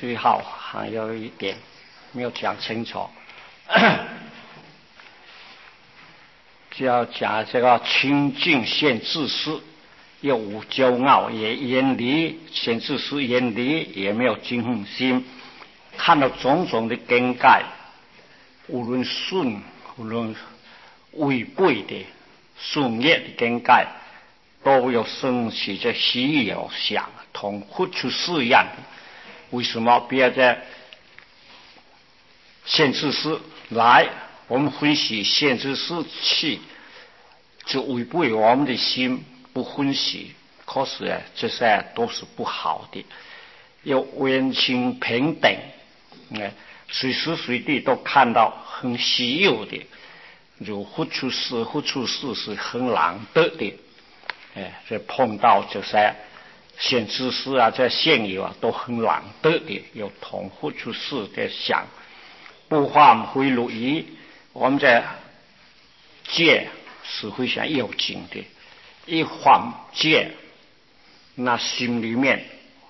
最后还有一点没有讲清楚，就要讲这个清净现自私，又无骄傲，也远离现自私，远离也没有惊恨心。看到种种的更改，无论顺无论违背的顺业的更改，都有升起这喜有想，同活出四样。为什么别在现自私来？我们欢喜现自私气，就违背我们的心不欢喜。可是这些都是不好的。有温情平等，随时随地都看到很稀有的，如活出事，活出事是很难得的。这碰到这些现知识啊，这现有啊，都很难得的，有同活出事的想，不犯回路仪。我们在戒是非常要紧的，一犯戒，那心里面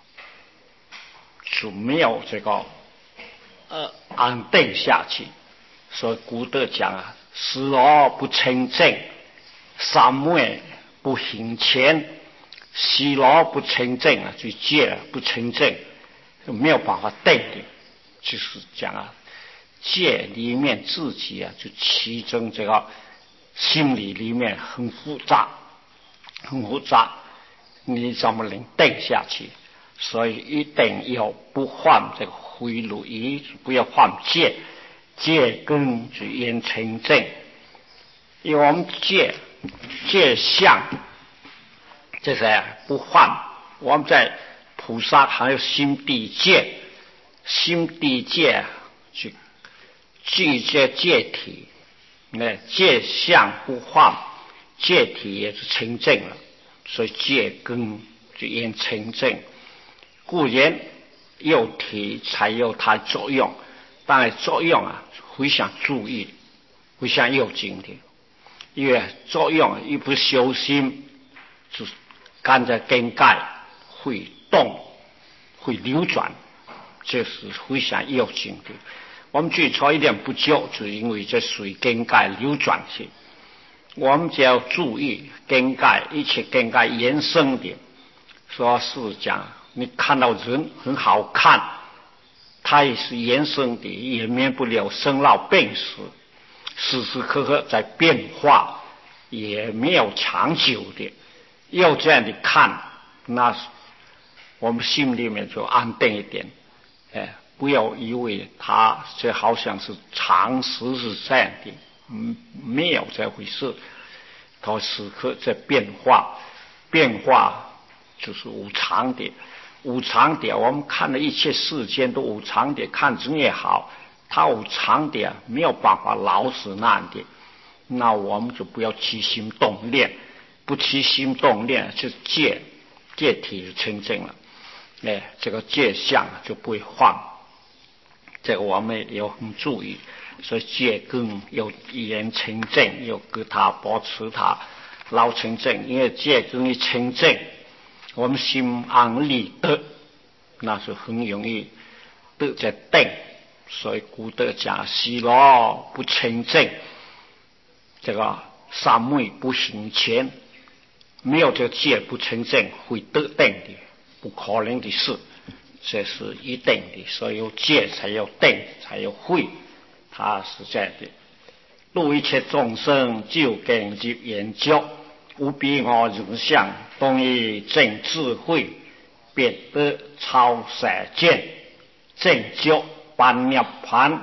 就没有这个安定下去。所以古德讲啊，时而不清正，三昧不行前，时而不清正啊，就戒不清正，就没有办法定的。就是讲啊，戒里面自己啊，就其中这个心理里面很复杂，很复杂，你怎么能定下去？所以一定要不犯这个回路仪，不要犯戒，戒根就言清正。因为我们戒相，这些不犯。我们在菩萨还有心地戒，心地戒就具这戒体，戒相不犯，戒体也是清正了，所以戒根就言清正。固然有体才有它作用，但是作用啊非常注意，非常要紧的。因为作用一不修心，就跟着更改会动会流转，这是非常要紧的。我们最初一点不教，就因为这属于更改流转性。我们就要注意更改，一切更改延伸的。说是讲你看到人很好看，它也是延伸的，也免不了生老病死，时时刻刻在变化，也没有长久的。要这样的看，那我们心里面就安定一点。不要以为它这好像是常识是这样的，没有这回事。它时刻在变化，变化就是无常的，无常的。我们看的一切世间都无常的，看人也好，它无常的，没有办法老死那样的。那我们就不要起心动念，不起心动念就戒体就清净了。这个戒相就不会犯。这个我们要很注意，所以戒根要言清净，要给它保持它老清净。因为戒根一清净，我们心安理得，那是很容易得在定。所以古德讲喜乐不清净，这个三昧不行前，没有这个戒不清净会得定的，不可能的事，这是一定的。所以有戒才有定，才有慧，它是这样的。度一切众生究竟及研究，无比我人相，东以正智慧，别得超世间，正觉般涅槃。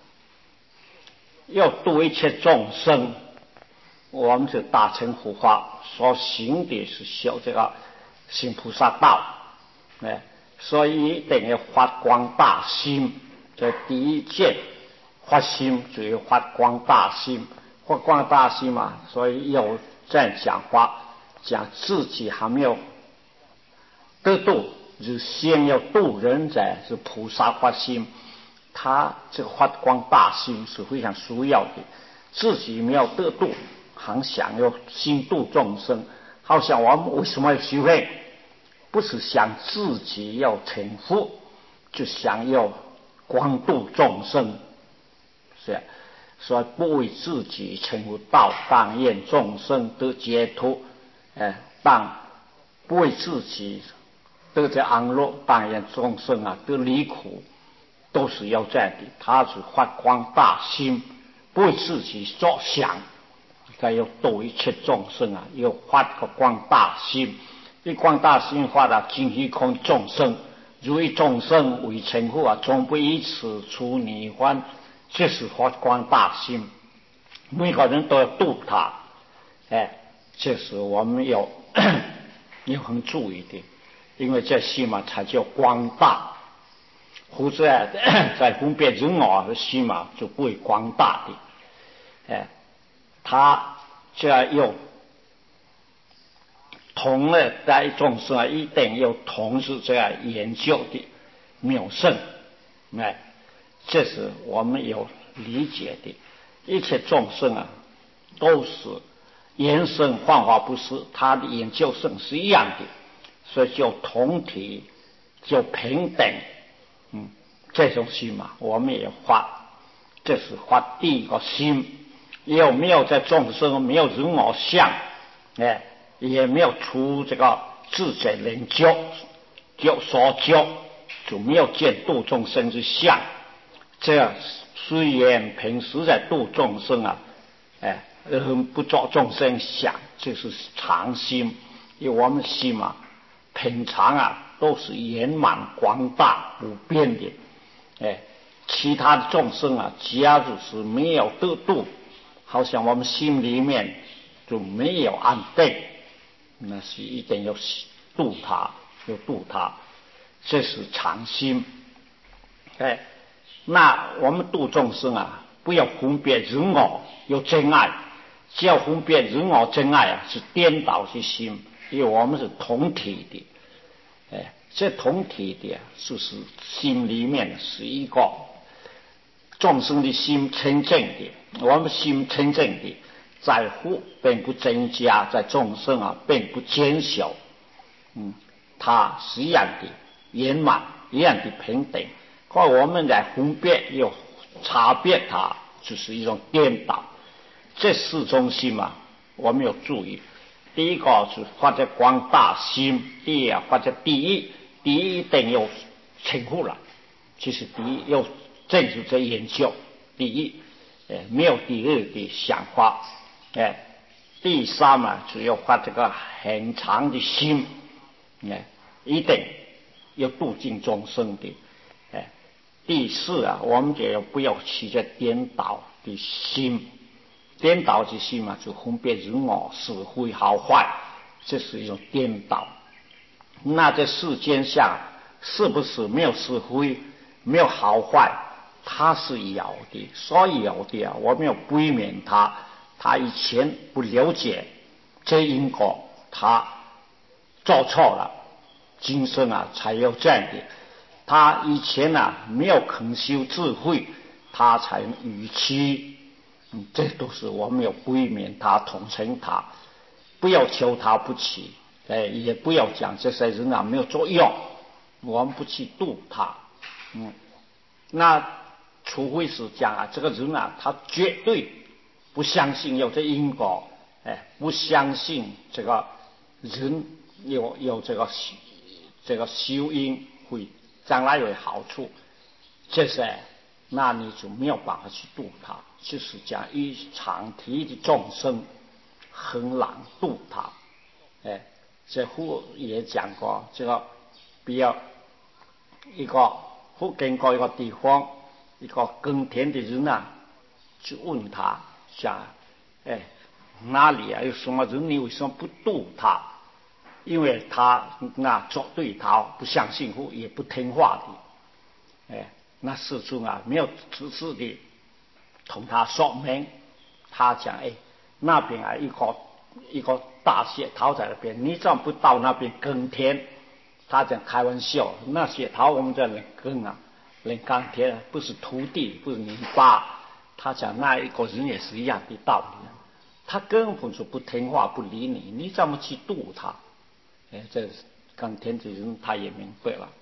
要度一切众生，我们就大乘佛法所行的是修这个行菩萨道，所以一定要发光大心。这第一件发心就要发光大心，发光大心嘛，所以有这样讲法，讲自己还没有得度，就先要度人者，是菩萨发心。他这个发光大心是非常需要的，自己没有得度，还想要心度众生。好像我们为什么要修炼？不是想自己要成佛， 就想要广度众生，是，所以不为自己成为道，但愿众生得解脱。但不为自己得这安乐，但愿众生得离苦，都是要这样的。他是发光大心，不为自己着想，他要度一切众生要发个光大心。一光大心发了，尽虚空众生，如意众生为成佛终不以此出泥欢。这是发光大心，每个人都要度他。这是我们要很注意的，因为这心才叫光大。否则在分别人我的心就不会光大的。他就要有同的在众生一定要同时这样研究的妙胜。这是我们有理解的。一切众生都是言声幻化不是，他的研究生是一样的，所以叫同体，叫平等。这种心我们也发，这是发第一个心。有没有在众生没有人我相，也没有出这个自在人教所教，就没有见度众生之相。这样虽然平时在度众生不着众生想，这是常心。因为我们心平常都是圆满广大无边的。其他的众生假如是没有得度，好像我们心里面就没有安定，那是一定要度他，这是常心。那我们度众生不要分别人我有真爱，只要分别人我真爱是颠倒的心，因为我们是同体的。这同体的就是心里面是一个众生的心清净的，我们心清净的，在乎并不增加，在众生并不减小。它是一样的圆满，一样的平等。可我们来分别又差别，它就是一种颠倒。这四种心我们要注意。第一个是发着光大心，第二发着第一定要成佛了，其实第一要正是在研究第一，没有第二的想法。第三就要发这个很长的心，一定要度尽众生的。第四我们就要不要起这颠倒的心。颠倒的心就分别人我是非好坏，这是一种颠倒。那在世间上是不是没有是非，没有好坏？它是有的，所以有的我们要避免它。他以前不了解这因果，他做错了，今生才有这样的。他以前没有肯修智慧，他才愚痴。这都是我们要避免他，统称他，不要求他不起，也不要讲这些人没有作用，我们不去度他。那除非是讲这个人他绝对不相信有这因果，不相信这个人有这个修因会将来有好处，这些那你就没有办法去度他。就是讲一常体的众生很难度他。这佛也讲过，这个比较一个佛经过一个地方，一个耕田的人去问他讲，哪里有什么人你为什么不度他？因为他做对他不相信佛，也不听话的。那世尊没有仔细的同他说明。他讲那边一个大雪桃在那边，你怎么不到那边耕田？他讲开玩笑，那雪桃我们在那耕人耕田不是土地，不是泥巴。他讲那一个人也是一样的道理，他根本就不听话不理你，你怎么去度他？这耕田的人他也明白了，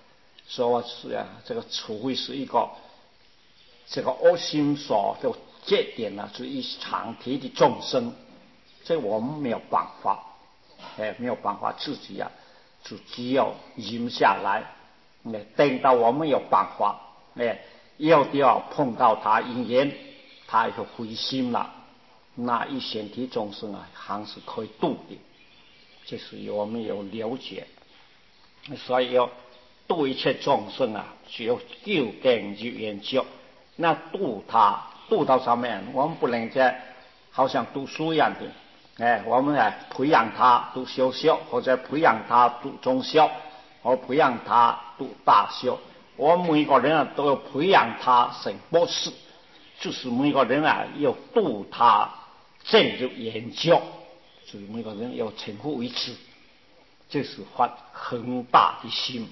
说是这个除非是一个这个恶心所的节点呢，是一常体的众生，这我们没有办法，没有办法自己就只有忍下来，等到我们有办法，要碰到他因缘，他就灰心了，那一显体众生还是可以度的，这是我们有了解，所以要度一切众生只有究竟去研究。那度他度到上面，我们不能再好像读书一样的，我们培养他读小学，或者培养他读中学，或培养他读大学。我们每个人都要培养他成博士，就是每个人要度他正入研究，所以每个人要成佛为止，这是发很大的心，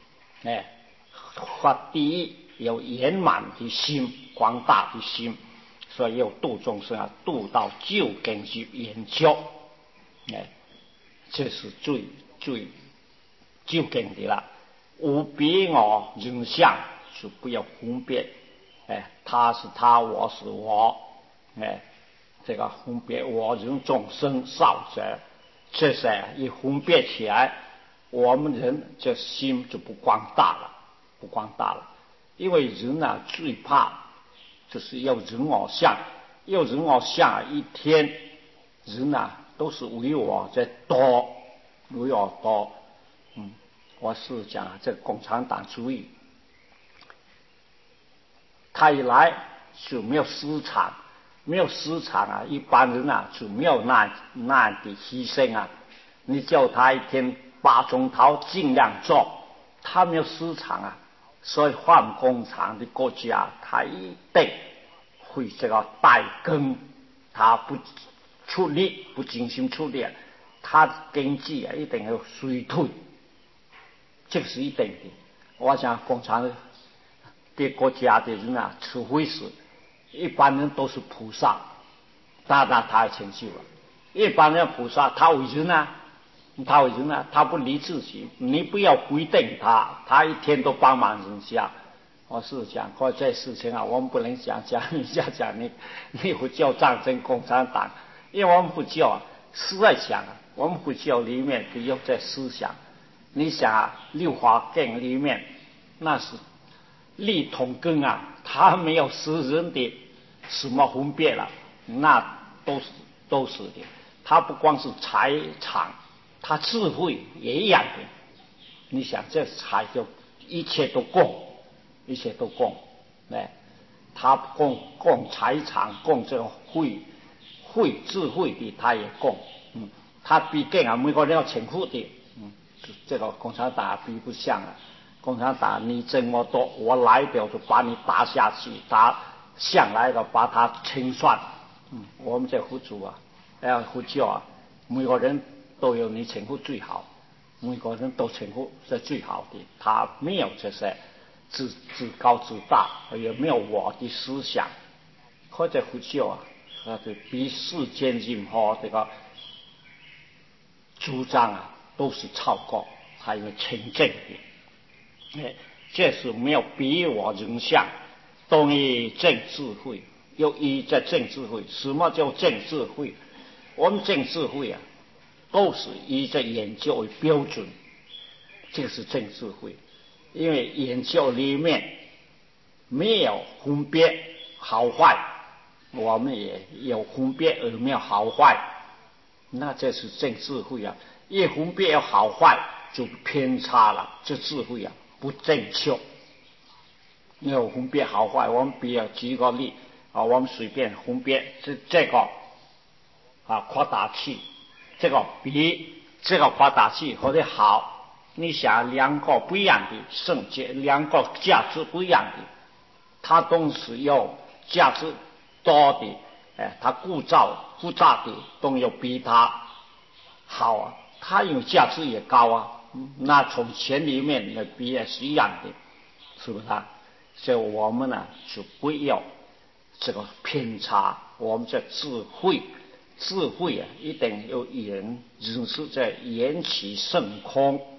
发第一有圆满的心，广大的心，所以要度众生度到究竟去研究，这是最究竟的了。无别我人相，就不要分别，他是他，我是我，这个分别我人众生少者，这些一分别起来，我们人这心就不广大了，因为人最怕就是要人我相，一天人都是为我在多，为我多，我是讲这个共产党主义，他一来就没有市场，一般人就没有那的牺牲你叫他一天8钟头尽量做，他没有市场所以换工厂的国家，他一定会这个怠耕，他不出力，不精心出力，他经济一定要衰退，这个是一定的。我想共产的国家的人除非是一般人都是菩萨，那他成就了。一般人菩萨他为人他不理自己，你不要规定他一天都帮忙人家。我是讲过这事情我们不能讲人家讲你不叫战争共产党，因为我们不叫是在讲我们不叫里面不有这思想。你想六华经里面那是利同根他没有私人的什么分别了，那都是的。他不光是财产，他智慧也一样的。你想这财就一切都供，他供财产，供这个智慧的他也供，他毕竟每个人要成佛的，这个共产党比不上共产党你这么多，我来了就把你打下去，打上来了把他清算，我们这佛祖佛教每个人都有你成佛最好，每个人都成佛是最好的，他没有这些自高自大，也没有我的思想，或者佛教是比世间任何这个主张都是超过，还有清净的，这是没有比我人相，东依正智慧，又依这正智慧。什么叫正智慧？我们正智慧都是依这研究为标准，这个是正智慧。因为研究里面没有分别好坏，我们也有分别而没有好坏，那这是正智慧一分别有好坏就偏差了，这智慧不正确。有分别好坏，我们比如举个例我们随便分别这个扩大器，这个比这个扩大器或者好。你想两个不一样的圣洁，两个价值不一样的，它都是有价值多的，它复杂的都有比它好它有价值也高那从钱里面的比也是一样的，是不是所以我们就不要这个偏差，我们这智慧一定要人是在缘起圣空，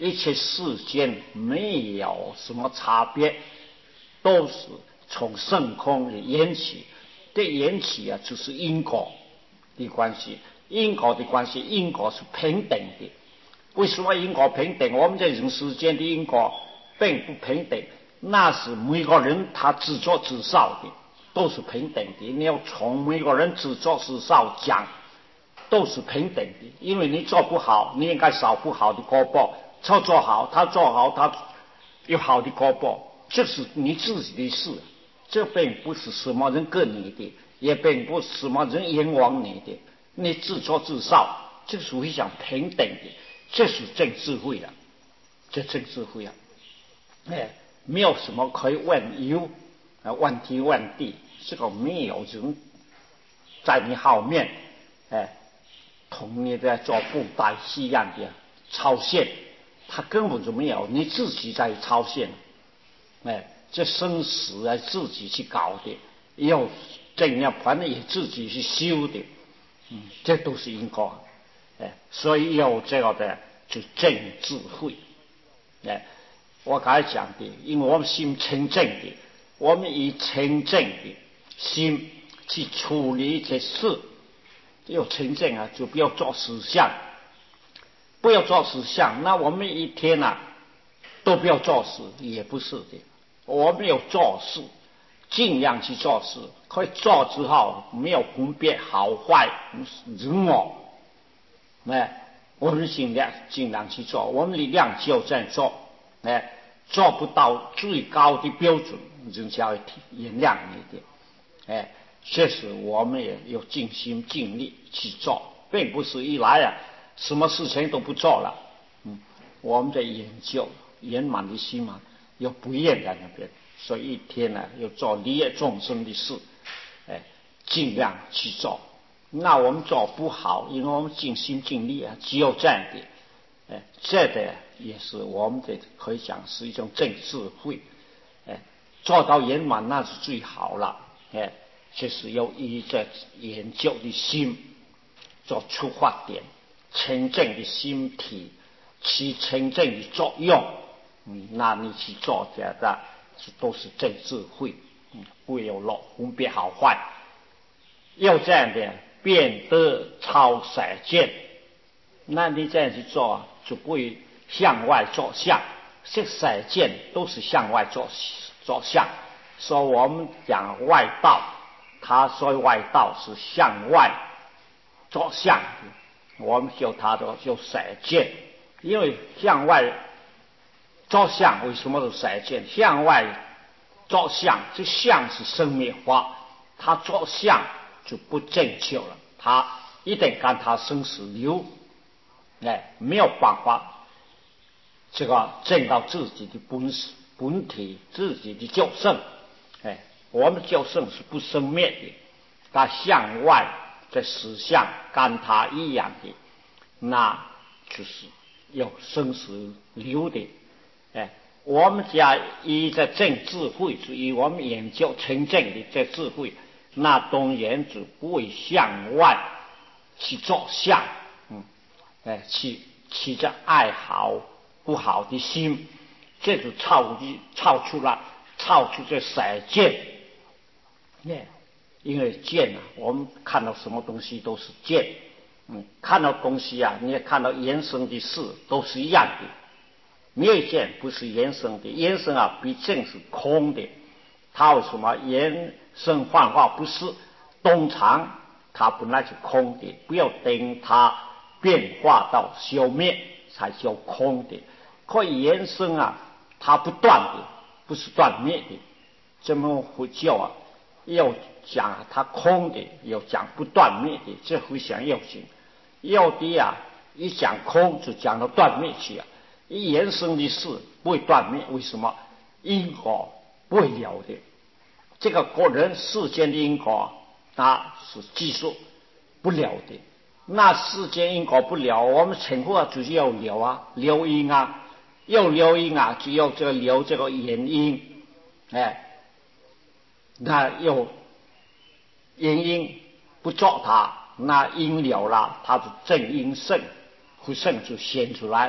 一切世间没有什么差别，都是从圣空的缘起。这缘起啊，就是因果的关系。因果的关系，因果是平等的。为什么因果平等？我们在人世间的因果并不平等，那是每个人他自作自受的，都是平等的。你要从每个人自作自受讲，都是平等的。因为你做不好，你应该受不好的果报；他做好，他有好的果报，这是你自己的事。这并不是什么人跟你的，也并不是什么人冤枉你的。你自作自受，这是非常平等的，这是真智慧了。这真智慧啊！没有什么可以问忧问天问地，这个没有人在你后面同你在做布袋戏样的操线，他根本就没有，你自己在操线。这生死啊，自己去搞的，要怎样，反正也自己去修的。这都是因果。所以有这个的就正智慧。我刚才讲的，因为我们心清净的，我们以清净的心去处理这事，要清净啊，就不要做思想，不要做思想。那我们一天啊都不要做事，也不是的。我们要做事，尽量去做事，可以做之后没有分别好坏人我。我们尽量去做，我们力量就在做。做不到最高的标准，人家会原谅你的。确实我们也有尽心尽力去做，并不是一来啊什么事情都不做了。我们在研究圆满的心嘛，有不厌在那边，所以一天呢要做利益众生的事，尽量去做。那我们做不好，因为我们尽心尽力啊，只有这样的。这个也是我们的可以讲是一种正智慧。做到圆满那是最好了。就是要以这研究的心做出发点，清净的心体起清净的作用。那你去做这的都是正智慧。不会有分别好坏。要这样的变得超世间，那你这样去做就不会向外着相。这世间都是向外着相，所以我们讲外道，他说外道是向外着相的，我们就他的就世间。因为向外着相，为什么是世间？向外着相，这相是生灭法，他着相就不正确了，他一定跟他生死流，没有办法这个证到自己的本体，自己的救生。我们救生是不生灭的，他向外在实相跟他一样的，那就是有生死流的。我们家以这正智慧，以我们研究清净的这智慧，那当然就不会向外去着相。去这爱好不好的心，这就超出这世间。因为见啊，我们看到什么东西都是见。看到东西啊，你也看到延伸的事都是一样的。没有见不是延伸的，延伸啊毕竟是空的。它为什么延伸幻化不是东常？它本来是空的，不要等它变化到消灭才叫空的。可以延伸啊，它不断的，不是断灭的。这么佛教啊，要讲它空的，要讲不断灭的，这非常要紧。要的啊，一讲空就讲到断灭去啊。一延伸的事不会断灭，为什么？因果不会了的。这个个人世间的因果，那是技术不了的。那世间因果不了，我们成佛就是要了啊，留因啊，要留因啊，就要这个留这个原因。那有原因不做它，那因了了，它是正因圣，不圣就显出来。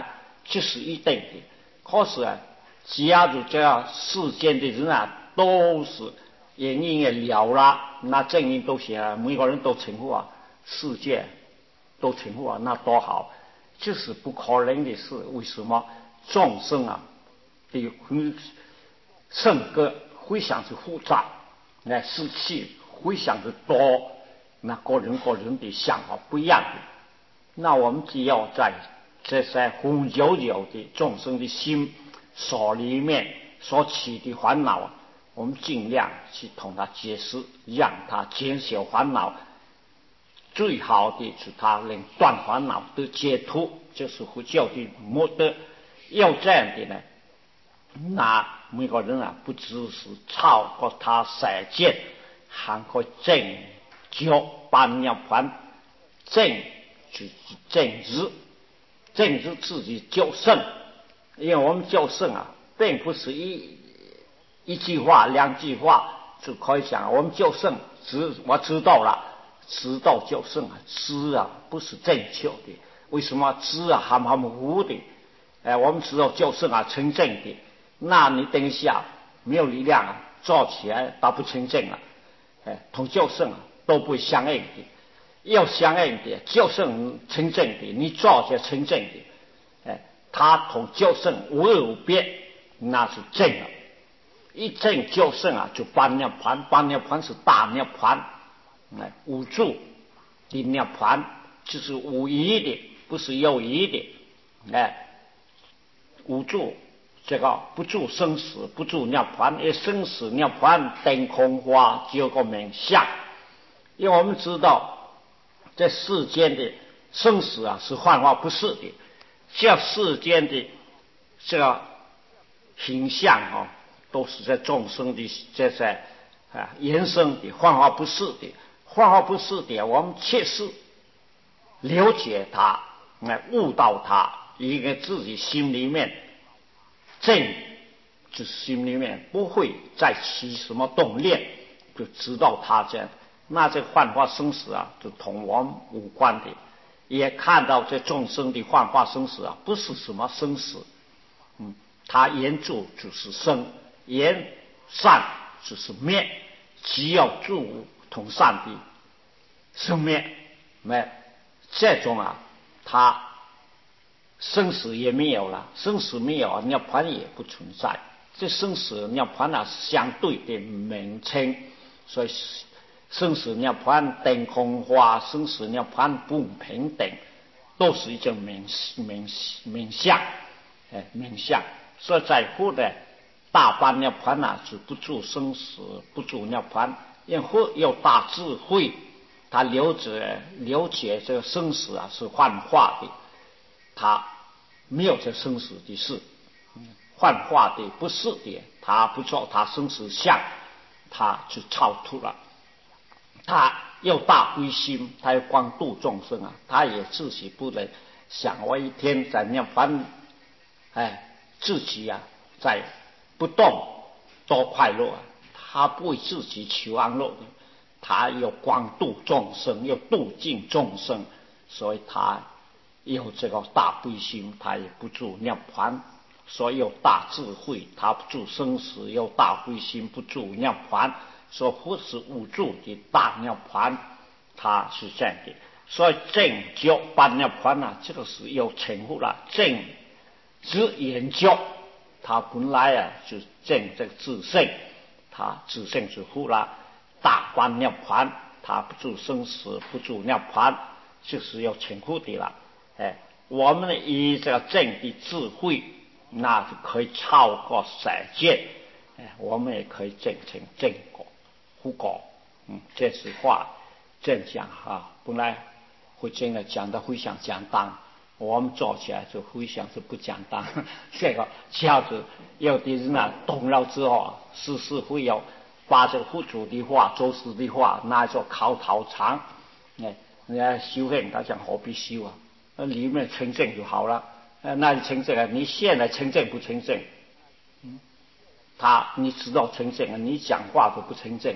这是一定的。可是啊，假如这样世间的人啊都是人人也了了，那证明都行啊，每个人都成佛啊，世界都成佛啊，那多好！这是不可能的事。为什么？众生啊的性格非常之复杂，事气非常之多，那个人的想法不一样的。那我们只要在这些红油油的众生的心所里面所起的烦恼，我们尽量去同他解释，让他减少烦恼。最好的是他能断烦恼的解脱，就是佛教的目的。要这样的呢，那每个人啊，不只是超过他世界，还可以正觉般涅槃。正就是正知自己就圣。因为我们就圣啊，并不是一句话两句话就可以讲。我们就圣我知道了，知道就圣啊，知啊不是正确的。为什么知啊含含糊糊的？我们知道就圣啊成正的，那你等一下没有力量啊，做起来它不成正啊。同就圣啊都不会相应的。要相应的，就圣成正的，你做起来成正的。他同就圣无二无别，那是正了。一正就圣啊，就般涅槃。般涅槃是大涅槃，无住的涅槃，就是无疑的，不是有疑的。无住这个不住生死，不住涅槃，因为生死涅槃等空花就有个名相。因为我们知道这世间的生死啊是幻化不是的，这世间的这个形象啊，都是在众生的这些延伸的幻化不是的。幻化不是的，我们切实了解它，悟到它，一个自己心里面正，就是心里面不会再起什么动念，就知道它这样。那这幻化生死啊，就同我们无关的。也看到这众生的幻化生死啊，不是什么生死，它言住就是生，言善就是灭，只要住同善的生灭，这种啊，它生死也没有了，生死没有，涅槃也不存在。这生死涅槃啊是相对的名称，所以生死涅槃等空花，生死涅槃不平等，都是一种名相，名相。所以在佛的大般涅槃啊，是不住生死，不住涅槃。因为佛有大智慧，他了解这个生死啊是幻化的，他没有这生死的事，幻化的不是的，他不做他生死相，他就超脱了。他有大悲心，他有光度众生啊，他也自己不能想我一天在涅槃，自己啊在不动多快乐啊，他不会自己求安乐的，他有光度众生，有度尽众生，所以他有这个大悲心，他也不住涅槃。所以有大智慧，他不住生死，有大悲心，不住涅槃。说佛是无住的大涅槃，他是这样的。所以正觉般涅槃啊，这个是有称呼了。正知研究，他本来啊就正这个自性，他自性是佛了。大般涅槃，他不住生死，不住涅槃，就是有称呼的了。我们以这个正的智慧，那就可以超过世界，我们也可以证成正果。不果，这是话这样讲哈，本来会真的讲的非常简单，我们做起来就非常是不简单。这个下子有的人啊懂了之后，事会有把这个佛祖的话、祖师的话拿作口头禅，人家修行他讲何必修啊？里面成正就好了。那你成正啊？你现在成正不成正？你知道成正啊，你讲话都不成正，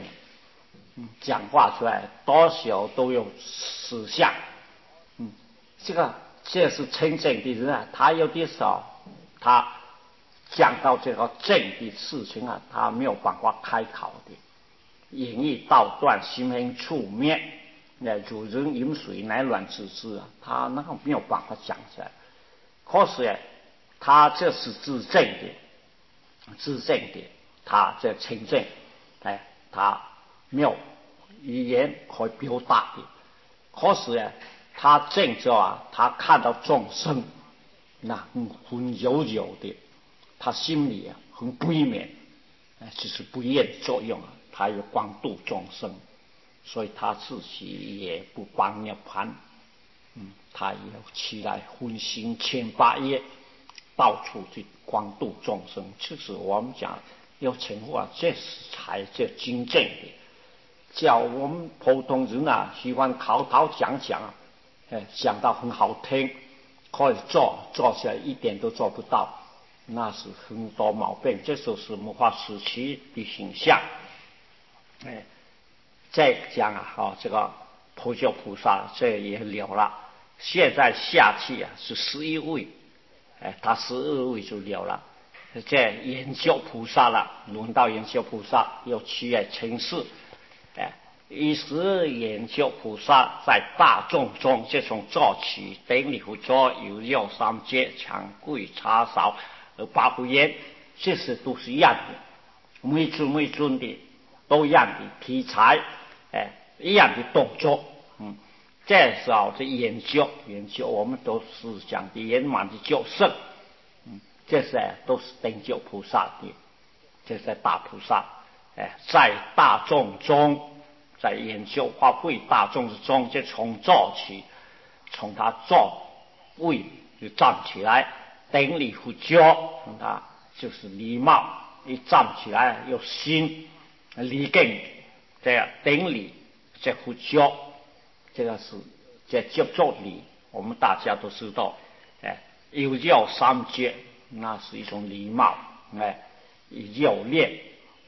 讲话出来多少都有实相，这个这是清正的人啊，他有的时候他讲到这个正的事情啊，他没有办法开口的，言语道断，心行处灭，如人饮水，乃卵之之啊，他那个没有办法讲出来。可是他这是自证的，他这清正，他没有语言可以表达的。可是他正着啊，他看到众生那很柔的，他心里很悲悯，就是不愿作用啊，他有光度众生，所以他自己也不帮涅槃，他也起来分行1800夜，到处去光度众生。其实我们讲要成佛，这才叫真正的。叫我们普通人啊，喜欢口头讲，讲到很好听，可以做起来一点都做不到，那是很多毛病。这就是末法时期的形象。再讲啊，这个普救菩萨这也了了。现在下去啊是11位，他12位就了了。这研究菩萨了，轮到研究菩萨又去成事。于是研究菩萨在大众中，就从做起，顶礼佛座，有6、3阶，长贵叉少而八不言，这些都是一样的，每尊的都一样的题材，一样的动作。这时候这研究，我们都是讲的圆满的救圣，这些都是等救菩萨的，这些大菩萨，在大众中。在研究发挥大众之中，就从做起，从他做位就站起来，顶礼佛教，他就是礼貌，一站起来有心礼敬，这样顶礼这佛教，这个是这接触礼，我们大家都知道，有6、3阶，那是一种礼貌，有练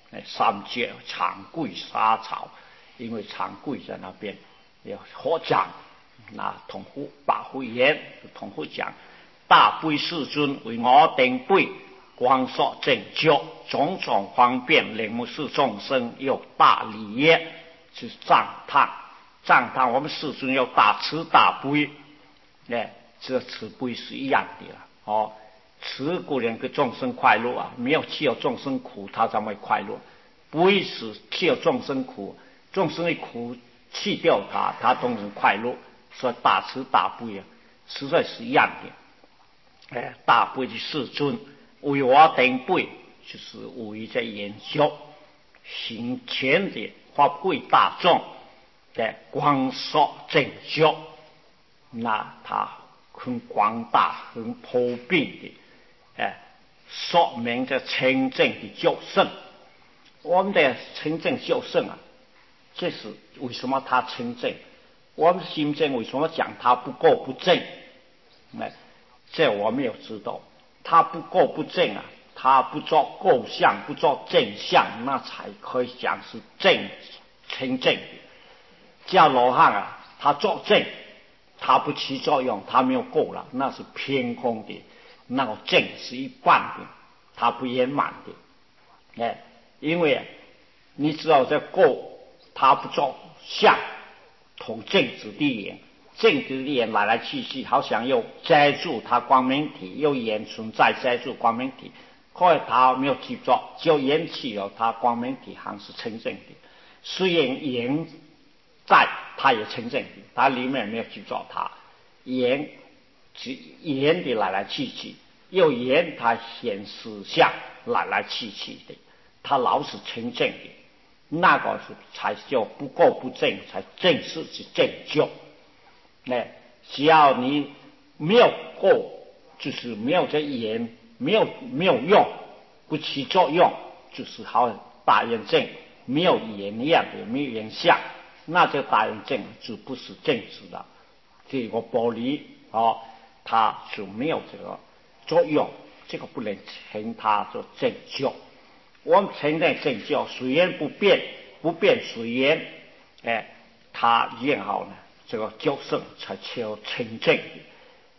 3阶长贵沙草。因为长贵在那边要合掌，那同呼把会言同呼讲，大悲世尊为我顶背光所正觉，种种方便令目视众生有大礼业，是赞叹我们世尊有大慈大悲，这慈悲是一样的了。慈故人给众生快乐啊，没有弃有众生苦，他才会快乐。悲是弃有众生苦。众生的苦去掉他当然快乐，所以大慈大悲啊，实在是一样的。大悲的世尊为我顶背，就是为在研究行前的发挥大众的光说正觉，那他很广大、很普遍的，说明这清正的救圣。我们的清正救圣啊。这是为什么他清正？我们心正为什么讲他不够不正？这我们要知道，他不够不正啊，他不做构相，不做正相，那才可以讲是清正的。叫罗汉啊，他做正，他不起作用，他没有够了，那是偏空的。那个正是一半的，他不圆满的。因为你知道这够。他不做相，同正直的眼，正直的眼来去，好像又遮住他光明体，又眼存在遮住光明体，可是他没有去做，就眼起了他光明体还是清正的。虽然眼在，他也清正的，他里面没有去做他眼的来去，又眼他显示相来去的，他老是清正的。那个是才叫不够不正，才正式是正觉。只要你没有够，就是没有这眼，没有用，不起作用，就是好大眼正，没有眼样的，没有眼相，那这大眼正就不是正直的。这个玻璃它就没有这个作用，这个不能称它做正觉。我们承认正觉虽然不变虽然，它然后呢，这个觉圣才叫清正的。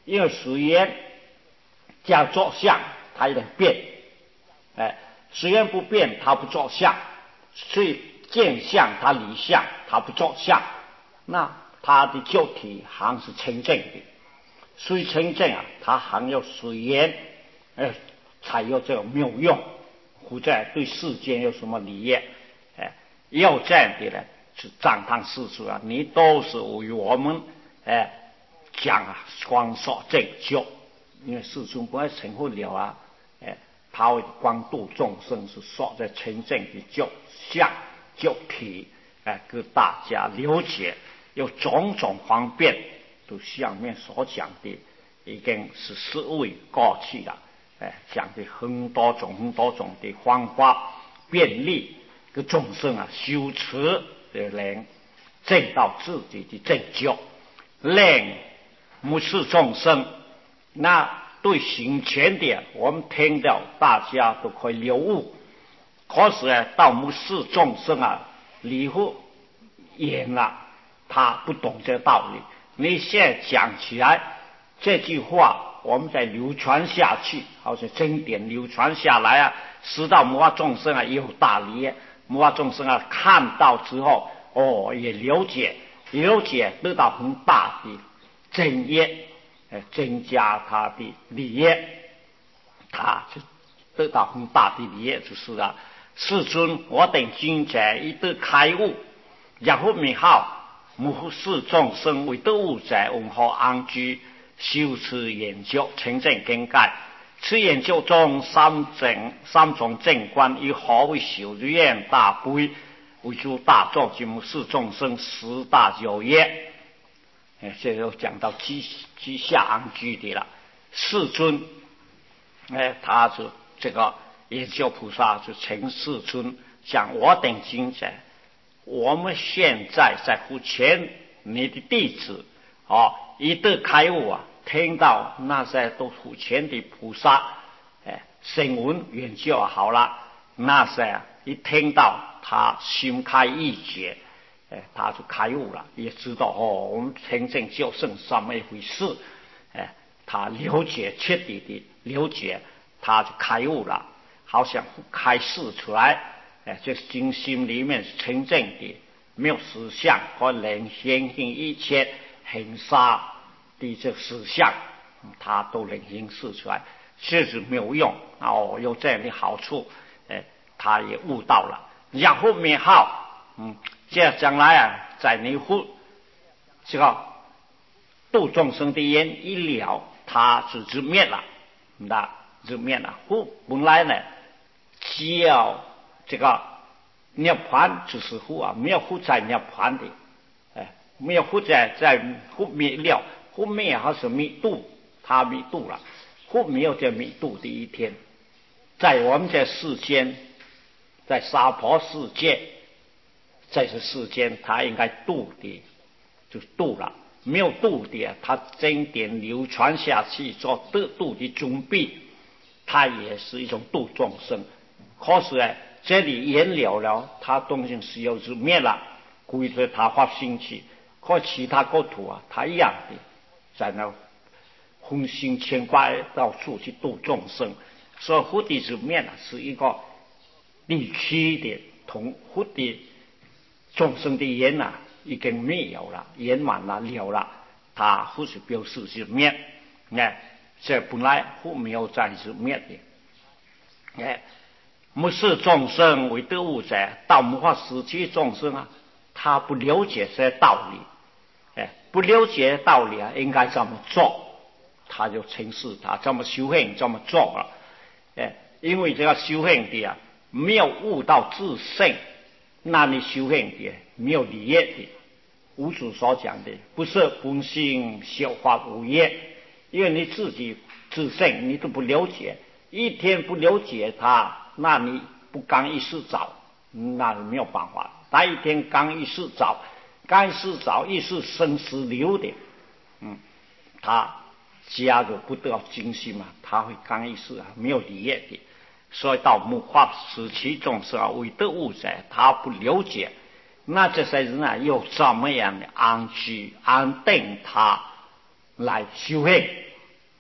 因为时间这样作相，它也得变，时间不变，它不作相，所以见相它离相，它不作相，那它的旧体还是清净的。所以清净啊，它含有时间，才有这个妙用，或者对世间有什么利益，要这样的呢，是赞叹世主啊，你都是为我们讲啊，光所正觉，因为世尊不会成不了啊，他会光度众生是所在清净的觉相觉体，给大家了解，有种种方便，都下面所讲的已经是思维过去了，讲的很多种的方法便利。个众生啊，修持的人证到自己的正觉，令目视众生。那对行前的，我们听到大家都可以了悟。可是呢，到目视众生啊，离乎言啊，他不懂这道理。你现在讲起来这句话，我们再流传下去，好像经典流传下来啊，使到无法众生啊也有大利。无法众生啊，看到之后，也了解，得到很大的正业，增加他的利益，他就得到很大的利益，就是啊，世尊，我等今者已得开悟，然后名号，目视众生为得悟者，为何安居修持研究清净境界？此研究中三种正观，以何为修愿大悲，为诸大众及目视众生十大有业。这就讲到居下安居的了。世尊，他是这个研究菩萨，就请世尊讲我等今者，我们现在在乎前你的弟子一得开悟啊。听到那些都苦前的菩萨，声闻缘觉好了，那些一听到他心开意解，他就开悟了，也知道我们清净就剩什么一回事，他了解彻底的了解，他就开悟了，好像开示出来，这精心里面是清净的，没有实相和能显现一切很杀的这实相，他都能显示出来，确实没有用有这样的好处，他也悟到了。然后灭号，这将来啊，在你这个度众生的因一了，他就灭了，就灭了。本来呢，只要这个涅槃就是没有在涅槃的，没有在灭了。灭还是灭度，他灭度了，没有这灭度的一天。在我们这世间，在娑婆世界，在这世间他应该度的就度了，没有度的他经典流传下去做得度的准备，他也是一种度众生。可是这里言了他东西是有是灭了，故意他发兴趣，和其他国土他一样的，在那荤心牵挂到处去度众生，所以佛的之面是一个地区的同佛的众生的缘已经没有了，圆满了了了，他佛是表示是面，这本来佛没有在是面的，目视众生为得悟者，到无法失去众生他不了解这些道理。不了解道理应该这么做，他就轻视他这么修行这么做了，因为这个修行的没有悟到自性，那你修行的没有理业的。五祖所讲的不是本性修法无业，因为你自己自性你都不了解，一天不了解他，那你不刚一时早，那没有办法。他一天刚一时早。干是早亦是生死流的，他加入不得精心嘛，他会刚一时没有理业的，所以到无法使其众生为得悟者，他不了解，那这些人又怎么样的安居安定他来修行？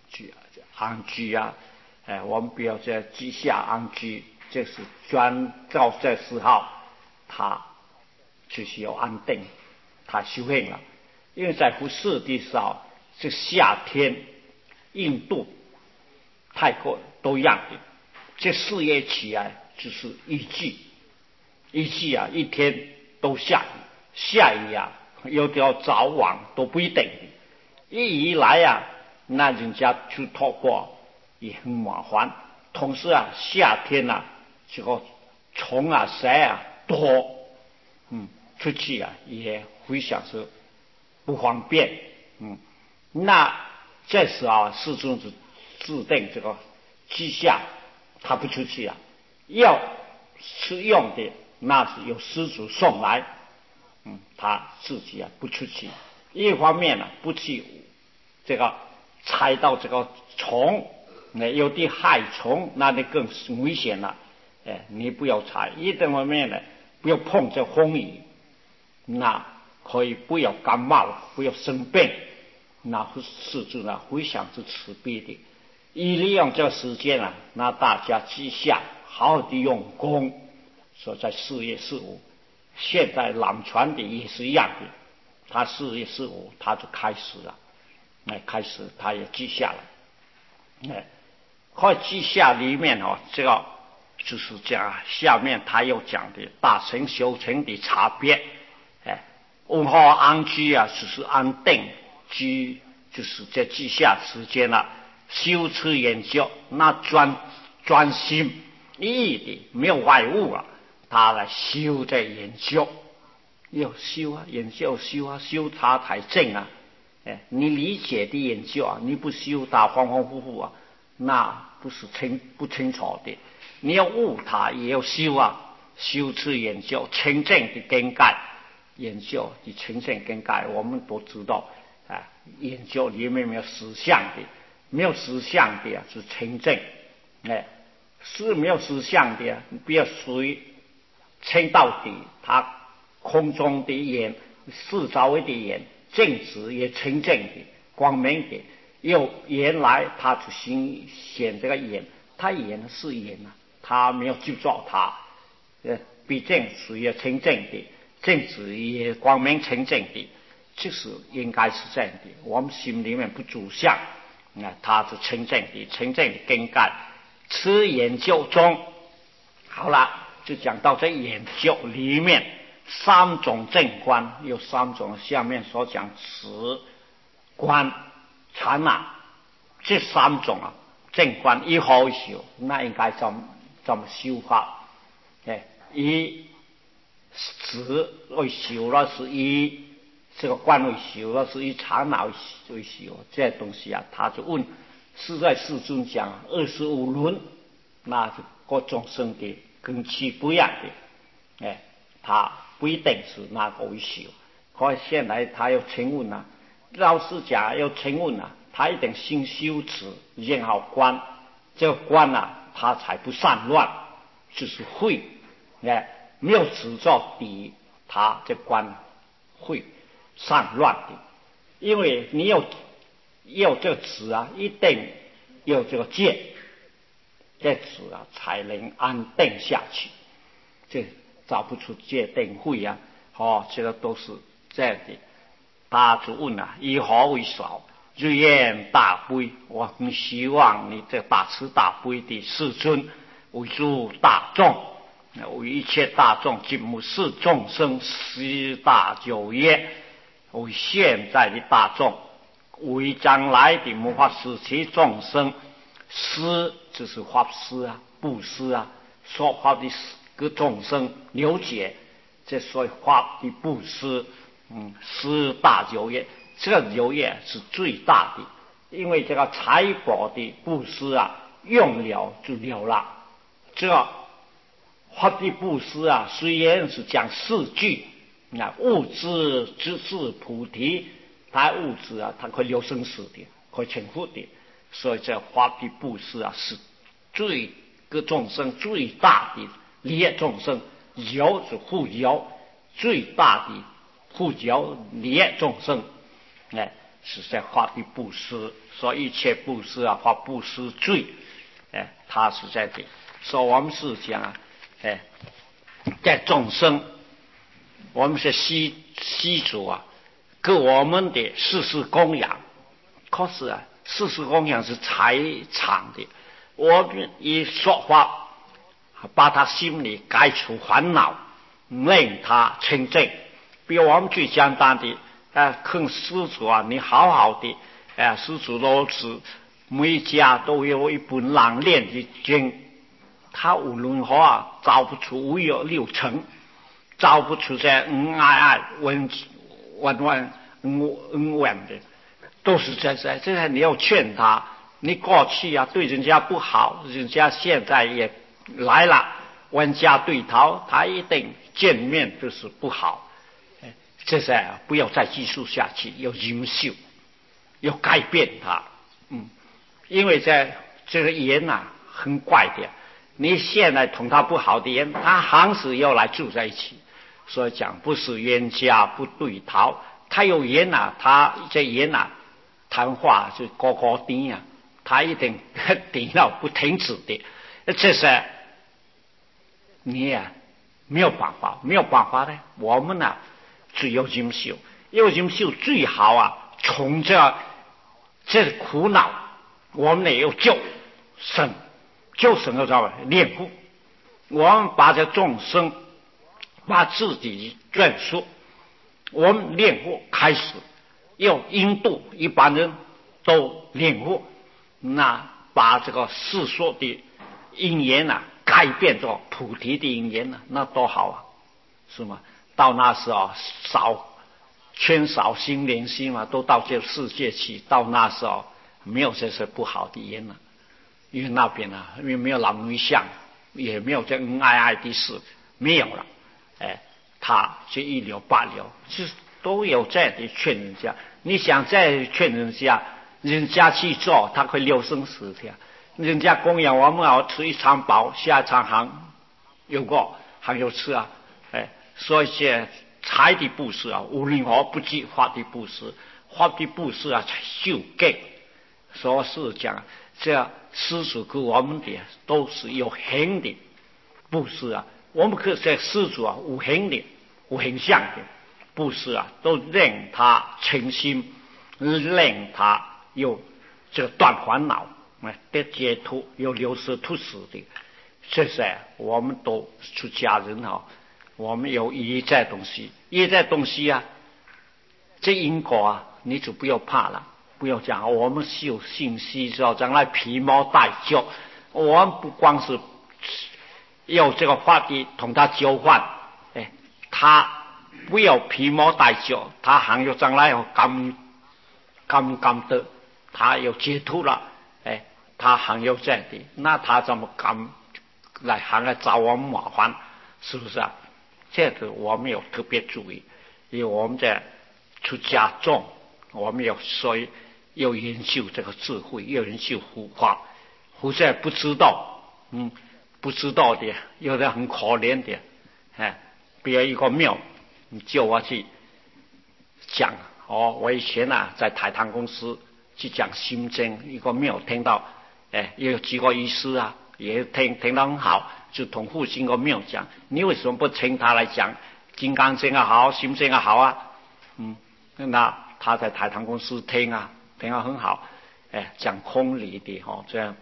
安居啊，我们不要在居下安居，这是专到这时候，他就是要安定，他修行了。因为在服侍的时候，这夏天、印度、泰国都一样的，这4月起来就是雨季，啊，一天都下雨，下雨啊，有的要早晚都不一定的。一来啊，那人家去透过也很麻烦。同时啊，夏天啊，这个虫啊、蛇啊多，出去啊也非常是不方便。那这时候世尊是制定这个季夏，他不出去啊，要吃用的那是由施主送来，他自己啊不出去。一方面呢，不去这个踩到这个虫，有的害虫，那你更危险了。你不要踩。一方面呢，不要碰这风雨，那可以不要感冒，不要生病。那世尊啊非常之慈悲的，利用这个时间啊，那大家记下，好好的用功。说在4月4、5，现在南传的也是一样的，他4月4、5他就开始了，开始他也记下了。快记下里面这个就是讲下面他又讲的大乘修成的差别。文化安居啊，就是安定居，就是在记下时间了。修持研究，那专心一意的，没有外物啊，他来修在研究，要修啊，研究修啊，修他才正啊。你理解的研究啊，你不修它恍恍惚惚啊，那不是不清楚的。你要悟它，也要修啊，修持研究清正的根盖，研究的清正根盖，我们都知道研究里面没有实相的，没有实相的是清正。是没有实相的，不要随清到底，它空中的眼，四周围的眼，正直也清正的，光明的。原来他就显这个眼，他眼是眼啊，他没有去做它。毕竟属于清正的，正直也光明清正的，就是应该是这样的。我们心里面不主相，他是清正的，清正的根盖。此研究中，好了，就讲到这研究里面3种正观，有3种，下面所讲持观禅啊，这3种啊正观以后修，那应该怎么修法？以持为修了，是以这个观为修了，是以禅那为修。这东西啊，他就问。是在世尊讲25轮，那是各众生的根器不一样的，他不一定是那个为修。可是现在他要请问啊，老师讲要请问啊，他一定先修持，然后观，这个观啊，他才不散乱，就是会，没有执着底，他这观会散乱的，因为你有这个执啊，一定有这个戒，这执啊才能安定下去。这找不出戒定慧啊，这个都是这样的。他就问啊，以何为少？日愿大悲，我很希望你这大慈大悲的世尊为诸大众，为一切大众尽目视众生十大九业，为现在的大众，为将来的末法时期众生，施就是法施啊，布施啊，说法的个众生了解，这所谓法的布施，十大九业，这个九业是最大的，因为这个财宝的布施啊，用了就了了。这法的布施啊，虽然是讲4句，物质之是菩提。他物质啊，他可以留生死的，可以成佛的，所以这法的布施啊，是最个众生最大的利益众生，有是护有最大的护有利益众生。 是在发的布施，说一切布施啊，发布施罪，他是在这，说我们是讲啊，在众生，我们是习主啊，给我们的世事供养，可是啊，世事供养是财产的，我们一说话，把他心里改除烦恼，令他清净。比如我们最简单的，跟施主啊，你好好的，施主都是每家都有一本朗练的经，他无论如何啊，找不出五有六成，找不出这文的，都是这你要劝他，你过去啊对人家不好，人家现在也来了，问家对头，他一定见面都是不好。这是不要再继续下去，要优秀，要改变他。因为这个人啊很怪的，你现在同他不好的人，他还是要来住在一起。所以讲不是冤家不对头，他有人啊，他这人啊谈话就高高低啊，他一定低到不停止的。这是你啊没有办法的，我们呢只有优秀，最好啊，从这苦恼，我们也要救生要知道练护，我们把这众生，把自己眷属，我们练护开始，要引导一般人都练护，那把这个世俗的因缘啊，改变做菩提的因缘啊，那多好啊，是吗？到那时候缺少心连心嘛，都到这世界去，到那时候没有这些不好的因了，因为那边啊，因为没有男女相，也没有这恩爱的事，没有了，他就一流八流，就是都有这样的劝人家。你想再劝人家，人家去做，他会六生死的。人家供养我们要吃一餐饱，下一餐还有吃啊，所以这财的布施啊，无论何不计法的布施，法的布施啊，修给。说是讲这施主给我们的都是有形的布施啊，我们可这施主啊，无形的、无形象的布施啊，都令他清心，令他有这个断烦恼，得解脱，有流失脱死的。这是我们都出家人啊，我们有一这东西啊，这因果啊，你就不要怕了。不要讲我们是有信息之后将来披毛戴角，我们不光是有这个法的同他交换，他不要披毛戴角，他还有将来有甘得，他有解脱了，他还有这样的，那他怎么敢还来找我们麻烦？是不是啊？这个我们有特别注意，因为我们在出家众，我们要研究这个智慧，要研究护法，或者不知道，不知道的，有的很可怜的，比如一个庙，你叫我去讲，我以前在台糖公司去讲心经，一个庙听到，也有几个医师啊，也听到很好，就同附近个庙讲，你为什么不请他来讲金刚经啊好，心经啊好啊？那他在台糖公司听得很好，讲空理的这样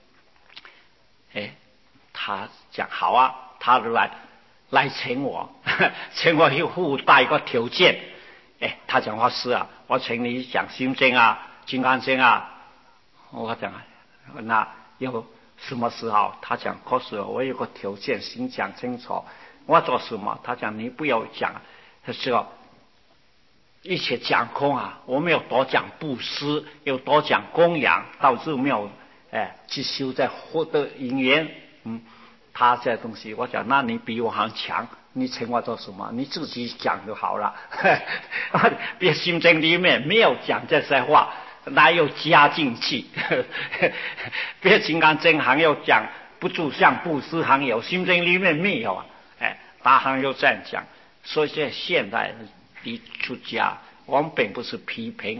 他讲好啊，他就来请我，请我去附带个条件，他讲话是啊，我请你讲心经啊、金刚经啊，我讲那有什么时候？他讲可是我有个条件，先讲清楚，我做什么？他讲你不要讲，他说。一切讲空啊，我们要多讲布施，要多讲供养，导致没有去修在获得因缘。他这东西，我讲，那你比我还强，你请我做什么？你自己讲就好了。别心经里面没有讲这些话，哪有加进去？别金刚经还要讲不住相布施，还有心经里面没有啊？他还要这样讲，所以现在的出家，我们并不是批评啊，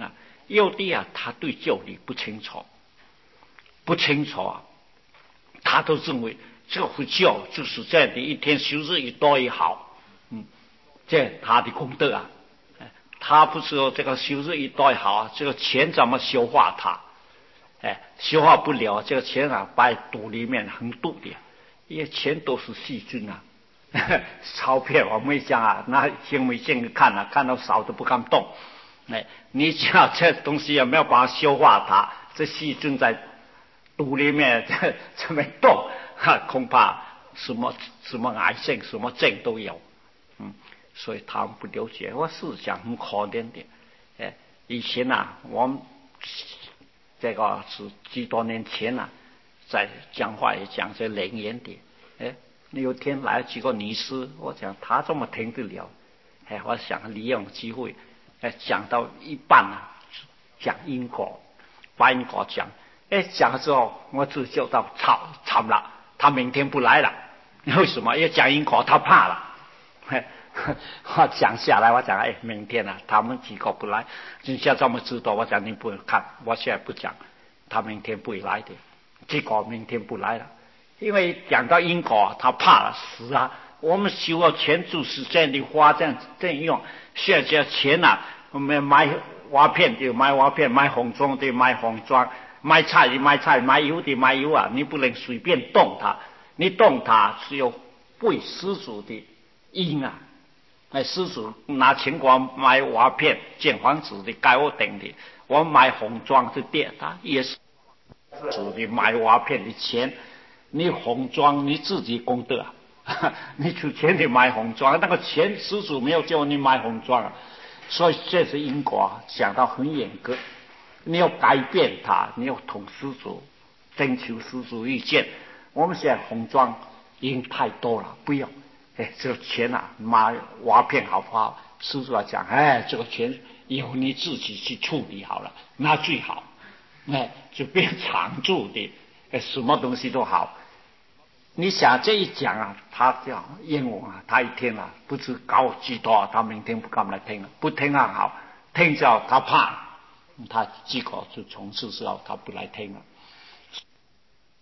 有的啊，他对教理不清楚啊，他都认为这个教就是这样的，一天修日一多也好，这他的功德啊，他不是说这个修日一多也好啊，这个钱怎么消化它？消化不了，这个钱啊，摆肚里面很堵的，因为钱都是细菌啊。钞票我没讲啊，那行没见看啊，看到少都不敢动。你讲这东西有没有把它消化它？这细菌在肚里面这么动，恐怕什么癌症、什么症都有。所以他们不了解，我是讲很可怜的。以前啊，我们这个是几多年前啊，在讲话也讲这灵言的。有天来了几个女士，我讲他怎么听得了？我想利用机会，讲到一半啊，讲因果，把因果讲，讲了之后，我就叫到惨了，他明天不来了。为什么？因为讲因果，他怕了。我讲下来，我讲明天啊，他们几个不来，人家这么知道，我讲你不看，我现在不讲，他明天不会来的，结果明天不来了。因为讲到因果，他怕了死啊！我们修了钱就是这样的花，这样用。现在钱啊，我们买瓦片的买瓦片，买红砖的买红砖，买菜的买菜，买油的买油啊！你不能随便动它，你动它是有背施主的因啊！施主拿钱给我买瓦片建房子的，盖屋顶的，我买红砖是跌，他也是主的买瓦片的钱。你红砖你自己功德啊，你出钱去买红砖，那个钱施主没有叫你买红砖啊，所以这是因果啊，讲到很严格，你要改变它，你要同施主征求施主意见。我们现在红砖因太多了，不要，这个钱啊买瓦片好不好？施主要讲，这个钱由你自己去处理好了，那最好，就变常住的，什么东西都好。你想这一讲啊，他这样冤枉啊，他一听啊，不知搞几多，他明天不敢来听了，不听啊好，听着他怕，他结果就从此之后他不来听了。